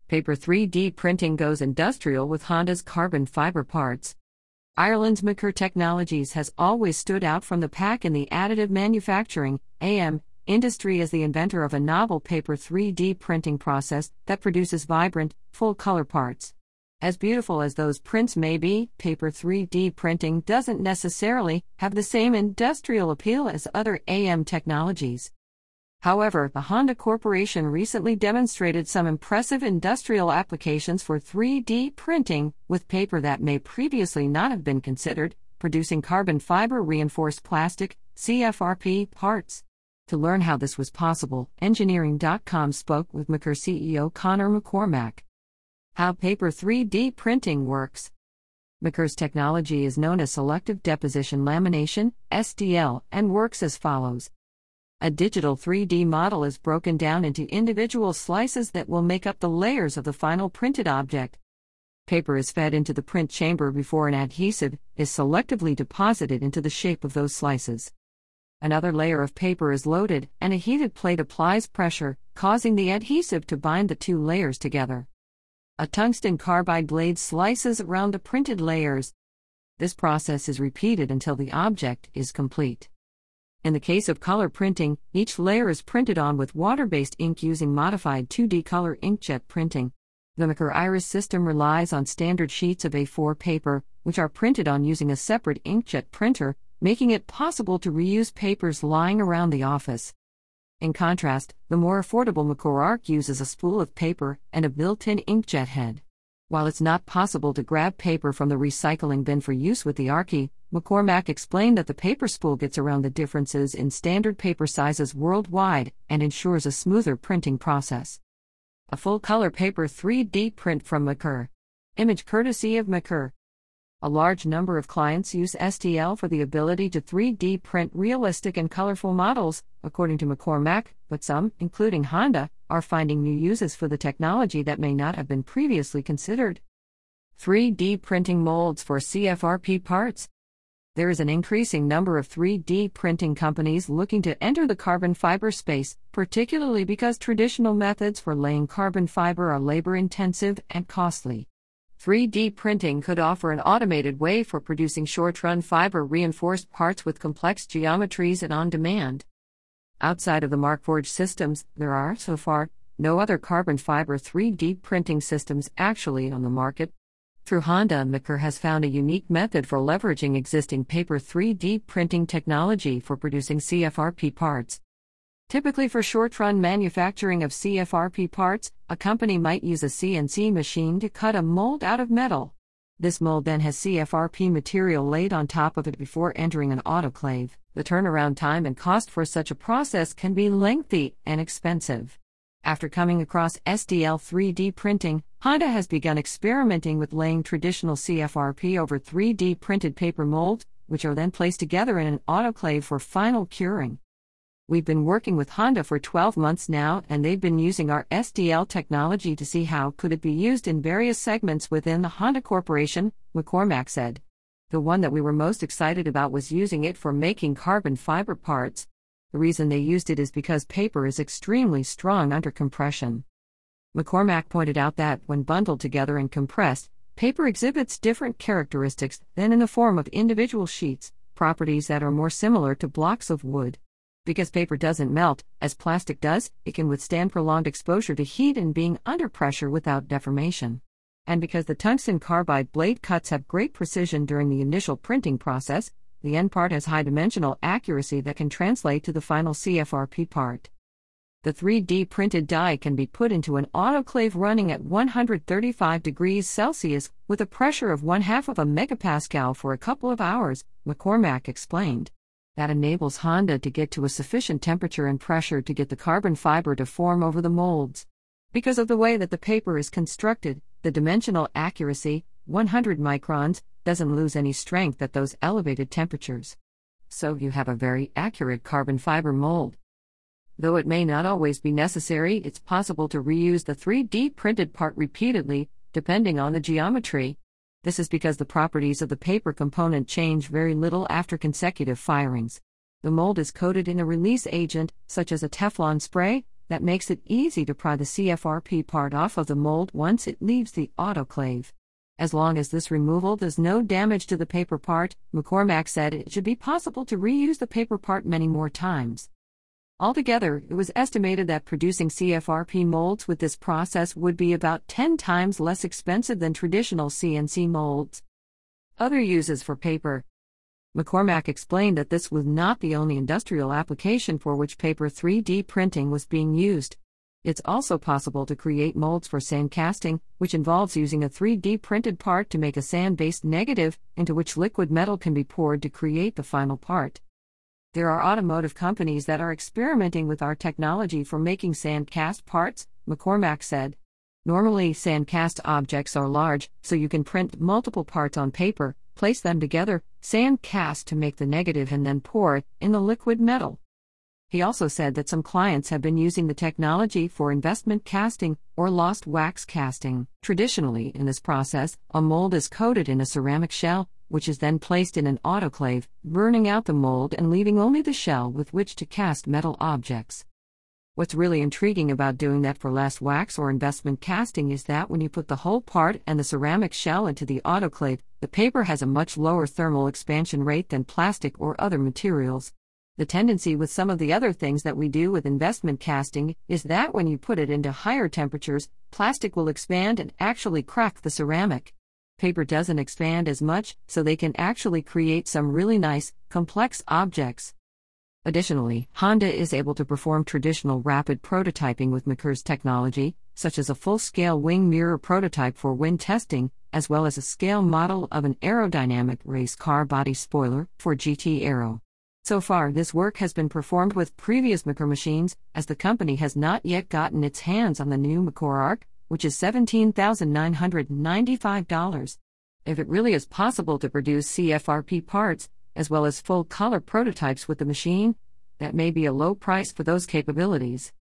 Paper 3D printing goes industrial with Honda's carbon fiber parts. Ireland's McCurr Technologies has always stood out from the pack in the additive manufacturing (AM) industry as the inventor of a novel paper 3D printing process that produces vibrant, full-color parts. As beautiful as those prints may be, paper 3D printing doesn't necessarily have the same industrial appeal as other AM technologies. However, the Honda Corporation recently demonstrated some impressive industrial applications for 3D printing with paper that may previously not have been considered, producing carbon fiber reinforced plastic (CFRP) parts. To learn how this was possible, Engineering.com spoke with McCurr CEO Conor McCormack. How paper 3D printing works. McCurr's technology is known as selective deposition lamination (SDL) and works as follows. A digital 3D model is broken down into individual slices that will make up the layers of the final printed object. Paper is fed into the print chamber before an adhesive is selectively deposited into the shape of those slices. Another layer of paper is loaded, and a heated plate applies pressure, causing the adhesive to bind the two layers together. A tungsten carbide blade slices around the printed layers. This process is repeated until the object is complete. In the case of color printing, each layer is printed on with water-based ink using modified 2D color inkjet printing. The McCurr Iris system relies on standard sheets of A4 paper, which are printed on using a separate inkjet printer, making it possible to reuse papers lying around the office. In contrast, the more affordable McCurr Arc uses a spool of paper and a built-in inkjet head. While it's not possible to grab paper from the recycling bin for use with the Archie, McCormack explained that the paper spool gets around the differences in standard paper sizes worldwide and ensures a smoother printing process. A full-color paper 3D print from McCurr. Image courtesy of McCurr. A large number of clients use STL for the ability to 3D print realistic and colorful models, according to McCormack, but some, including Honda, are finding new uses for the technology that may not have been previously considered. 3D printing molds for CFRP parts. There is an increasing number of 3D printing companies looking to enter the carbon fiber space, particularly because traditional methods for laying carbon fiber are labor-intensive and costly. 3D printing could offer an automated way for producing short-run fiber-reinforced parts with complex geometries and on demand. Outside of the Markforged systems, there are, so far, no other carbon fiber 3D printing systems actually on the market. Through Honda, McCurr has found a unique method for leveraging existing paper 3D printing technology for producing CFRP parts. Typically for short-run manufacturing of CFRP parts, a company might use a CNC machine to cut a mold out of metal. This mold then has CFRP material laid on top of it before entering an autoclave. The turnaround time and cost for such a process can be lengthy and expensive. After coming across STL 3D printing, Honda has begun experimenting with laying traditional CFRP over 3D printed paper molds, which are then placed together in an autoclave for final curing. We've been working with Honda for 12 months now, and they've been using our STL technology to see how could it be used in various segments within the Honda Corporation, McCormack said. The one that we were most excited about was using it for making carbon fiber parts. The reason they used it is because paper is extremely strong under compression. McCormack pointed out that, when bundled together and compressed, paper exhibits different characteristics than in the form of individual sheets, properties that are more similar to blocks of wood. Because paper doesn't melt, as plastic does, it can withstand prolonged exposure to heat and being under pressure without deformation. And because the tungsten carbide blade cuts have great precision during the initial printing process, the end part has high dimensional accuracy that can translate to the final CFRP part. The 3D printed die can be put into an autoclave running at 135 degrees Celsius with a pressure of 1/2 of a megapascal for a couple of hours, McCormack explained. That enables Honda to get to a sufficient temperature and pressure to get the carbon fiber to form over the molds. Because of the way that the paper is constructed, the dimensional accuracy, 100 microns, doesn't lose any strength at those elevated temperatures. So you have a very accurate carbon fiber mold. Though it may not always be necessary, it's possible to reuse the 3D printed part repeatedly, depending on the geometry. This is because the properties of the paper component change very little after consecutive firings. The mold is coated in a release agent, such as a Teflon spray, that makes it easy to pry the CFRP part off of the mold once it leaves the autoclave. As long as this removal does no damage to the paper part, McCormack said it should be possible to reuse the paper part many more times. Altogether, it was estimated that producing CFRP molds with this process would be about 10 times less expensive than traditional CNC molds. Other uses for paper. McCormack explained that this was not the only industrial application for which paper 3D printing was being used. It's also possible to create molds for sand casting, which involves using a 3D printed part to make a sand-based negative, into which liquid metal can be poured to create the final part. There are automotive companies that are experimenting with our technology for making sand cast parts, McCormack said. Normally, sand cast objects are large, so you can print multiple parts on paper, place them together, sand cast to make the negative, and then pour it in the liquid metal. He also said that some clients have been using the technology for investment casting or lost wax casting. Traditionally, in this process, a mold is coated in a ceramic shell, which is then placed in an autoclave, burning out the mold and leaving only the shell with which to cast metal objects. What's really intriguing about doing that for less wax or investment casting is that when you put the whole part and the ceramic shell into the autoclave, the paper has a much lower thermal expansion rate than plastic or other materials. The tendency with some of the other things that we do with investment casting is that when you put it into higher temperatures, plastic will expand and actually crack the ceramic. Paper doesn't expand as much, so they can actually create some really nice, complex objects. Additionally, Honda is able to perform traditional rapid prototyping with McCore's technology, such as a full-scale wing mirror prototype for wind testing, as well as a scale model of an aerodynamic race car body spoiler for GT Aero. So far, this work has been performed with previous McCore machines, as the company has not yet gotten its hands on the new McCore Arc, which is $17,995. If it really is possible to produce CFRP parts, as well as full-color prototypes with the machine, that may be a low price for those capabilities.